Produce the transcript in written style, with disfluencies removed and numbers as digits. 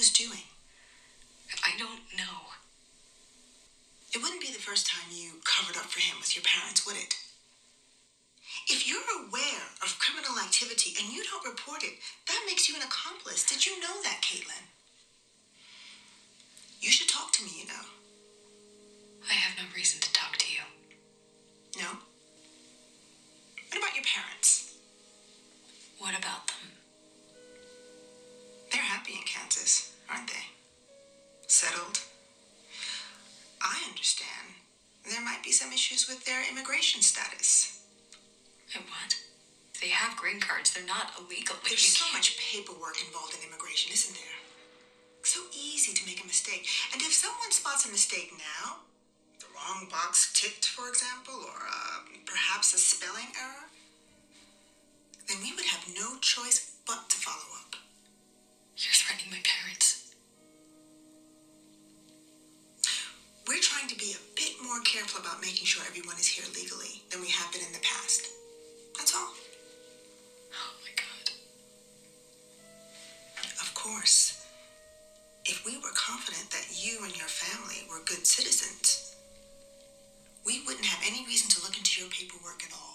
was doing? I don't know. It wouldn't be the first time you covered up for him with your parents, would it? If you're aware of criminal activity and you don't report it, that makes you an accomplice. Did you know that, Caitlin? You should talk to me, you know. I have no reason to talk to you. No? What about your parents? What about them? They're happy in Kansas, aren't they? Settled. I understand. There might be some issues with their immigration status. And what? They have green cards. They're not illegal. There's so much paperwork involved in immigration, isn't there? So easy to make a mistake. And if someone spots a mistake now, the wrong box ticked, for example, or perhaps a spelling error, then we would have no choice but to follow up. You're threatening my parents. We're trying to be a bit more careful about making sure everyone is here legally than we have been in the past. That's all. Oh my God. Of course, if we were confident that you and your family were good citizens, we wouldn't have any reason to look into your paperwork at all.